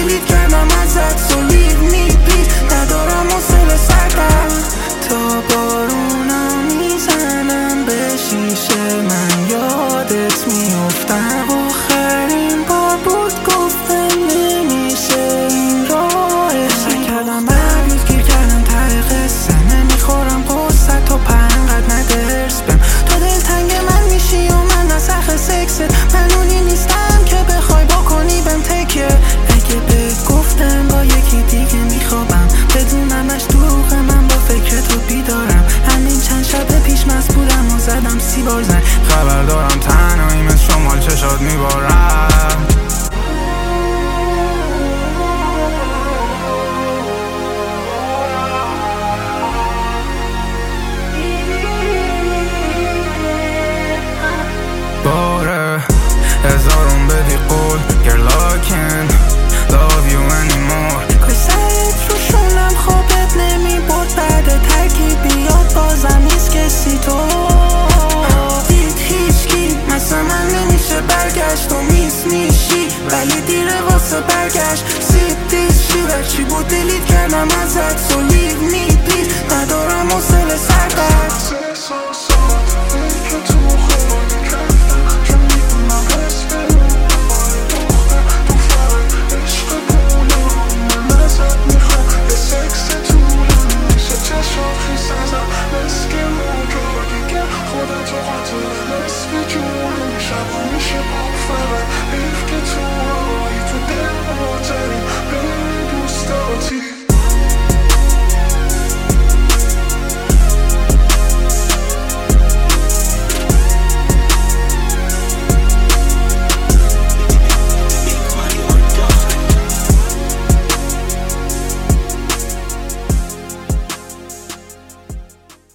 دیلیت کردم ازت so leave me please ندارم حوصله سردم تا بارونا میزنم به شیشه من یادت میافتم آخرین بار بود گفتم نمیشه این راه نکردم بعد گیر کردم ته قصه نمیخورم قصت تو پنقد ندرس بهم تو دلتنگ من میشی و من نسخ سکست من اونی نیستم که بخوای بکنی بهم تکیه اگه بهت گفتم با یکی دیگه میخوابم بدونمش دوغ من با فکر تو بیدارم همین چند شب پیش مست بودم و زدم 30 بار زنگ خبر دارم تنهایی مثل شمال چشات میبارم باره هزارون بدی قول Girl I can't love you anymore کاش سعیت رو شونم خوابت نمی برد بعد ترکیب بیاد بازم نیست کسی تو دید هیچکی مثل من نمیشه برگشت و میشی ولی دیره واسه برگشت سیب دیشی برچی بود دیلیت کردم ازت so leave me please ندارم حوصله سردت خودت رو قاتل نصف جونم شب میشه پاک فقط